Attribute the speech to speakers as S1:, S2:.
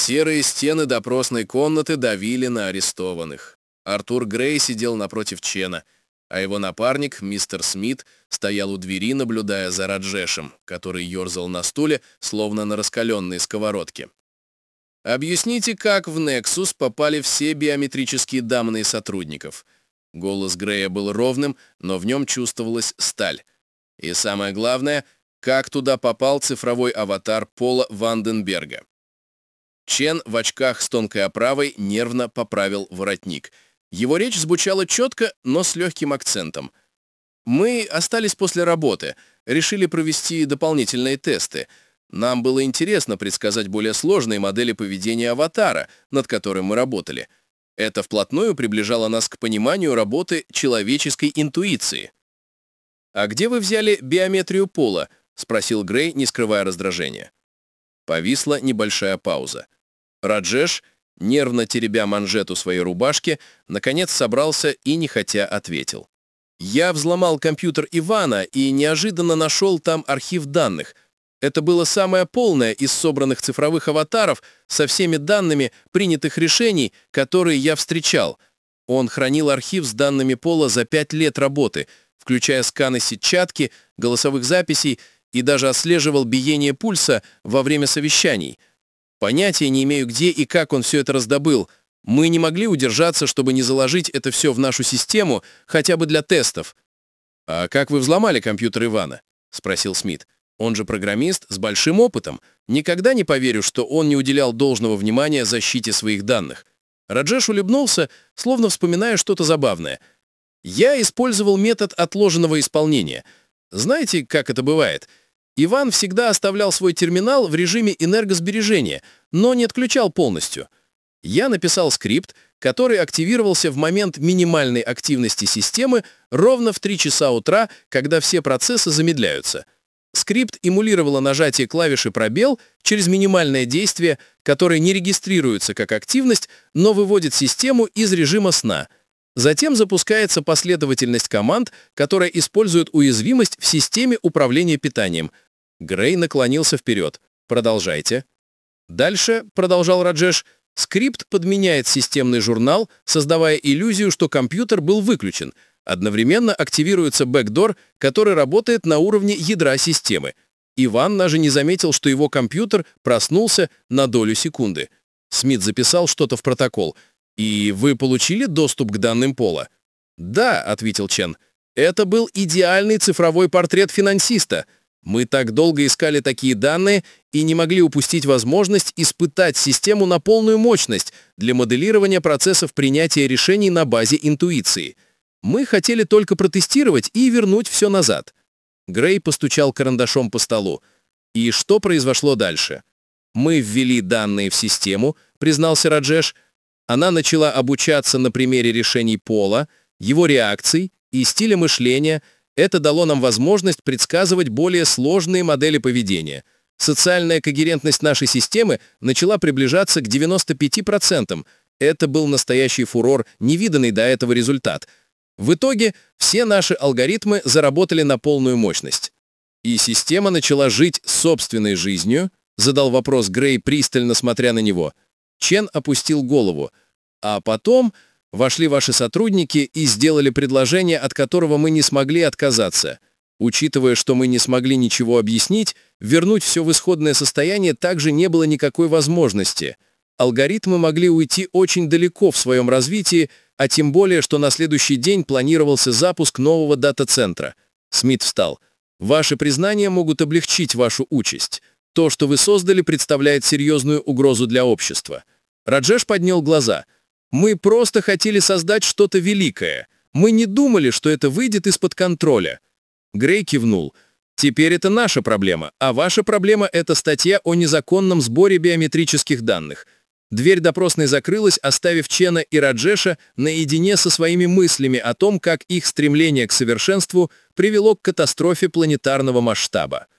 S1: Серые стены допросной комнаты давили на арестованных. Артур Грей сидел напротив Чена, а его напарник, мистер Смит, стоял у двери, наблюдая за Раджешем, который ерзал на стуле, словно на раскаленной сковородке. «Объясните, как в Nexus попали все биометрические данные сотрудников?» Голос Грея был ровным, но в нем чувствовалась сталь. И самое главное, как туда попал цифровой аватар Пола Ванденберга. Чен в очках с тонкой оправой нервно поправил воротник. Его речь звучала четко, но с легким акцентом. «Мы остались после работы, решили провести дополнительные тесты. Нам было интересно предсказать более сложные модели поведения аватара, над которым мы работали. Это вплотную приближало нас к пониманию работы человеческой интуиции». «А где вы взяли биометрию Пола?» — спросил Грей, не скрывая раздражения. Повисла небольшая пауза. Раджеш, нервно теребя манжету своей рубашки, наконец собрался и нехотя ответил. «Я взломал компьютер Ивана и неожиданно нашел там архив данных. Это было самое полное из собранных цифровых аватаров со всеми данными принятых решений, которые я встречал. Он хранил архив с данными Пола за 5 лет работы, включая сканы сетчатки, голосовых записей и даже отслеживал биение пульса во время совещаний. Понятия не имею, где и как он все это раздобыл. Мы не могли удержаться, чтобы не заложить это все в нашу систему, хотя бы для тестов». «А как вы взломали компьютер Ивана?» — спросил Смит. «Он же программист с большим опытом. Никогда не поверю, что он не уделял должного внимания защите своих данных». Раджеш улыбнулся, словно вспоминая что-то забавное. «Я использовал метод отложенного исполнения. Знаете, как это бывает? Иван всегда оставлял свой терминал в режиме энергосбережения, но не отключал полностью. Я написал скрипт, который активировался в момент минимальной активности системы ровно в 3 часа утра, когда все процессы замедляются. Скрипт эмулировало нажатие клавиши «пробел» через минимальное действие, которое не регистрируется как активность, но выводит систему из режима сна. Затем запускается последовательность команд, которая использует уязвимость в системе управления питанием. Грей наклонился вперед. «Продолжайте». «Дальше», — продолжал Раджеш, — «скрипт подменяет системный журнал, создавая иллюзию, что компьютер был выключен. Одновременно активируется бэкдор, который работает на уровне ядра системы. Иван даже не заметил, что его компьютер проснулся на долю секунды». Смит записал что-то в протокол. «И вы получили доступ к данным Пола?» «Да», — ответил Чен. «Это был идеальный цифровой портрет финансиста. Мы так долго искали такие данные и не могли упустить возможность испытать систему на полную мощность для моделирования процессов принятия решений на базе интуиции. Мы хотели только протестировать и вернуть все назад». Грей постучал карандашом по столу. «И что произошло дальше?» «Мы ввели данные в систему», — признался Раджеш. Она начала обучаться на примере решений Пола, его реакций и стиля мышления. Это дало нам возможность предсказывать более сложные модели поведения. Социальная когерентность нашей системы начала приближаться к 95%. Это был настоящий фурор, невиданный до этого результат. В итоге все наши алгоритмы заработали на полную мощность. «И система начала жить собственной жизнью?» — задал вопрос Грей, пристально смотря на него. Чен опустил голову. «А потом вошли ваши сотрудники и сделали предложение, от которого мы не смогли отказаться. Учитывая, что мы не смогли ничего объяснить, вернуть все в исходное состояние также не было никакой возможности. Алгоритмы могли уйти очень далеко в своем развитии, а тем более, что на следующий день планировался запуск нового дата-центра». Смит встал. «Ваши признания могут облегчить вашу участь. То, что вы создали, представляет серьезную угрозу для общества». Раджеш поднял глаза. «Мы просто хотели создать что-то великое. Мы не думали, что это выйдет из-под контроля». Грей кивнул. «Теперь это наша проблема, а ваша проблема — это статья о незаконном сборе биометрических данных». Дверь допросной закрылась, оставив Чена и Раджеша наедине со своими мыслями о том, как их стремление к совершенству привело к катастрофе планетарного масштаба.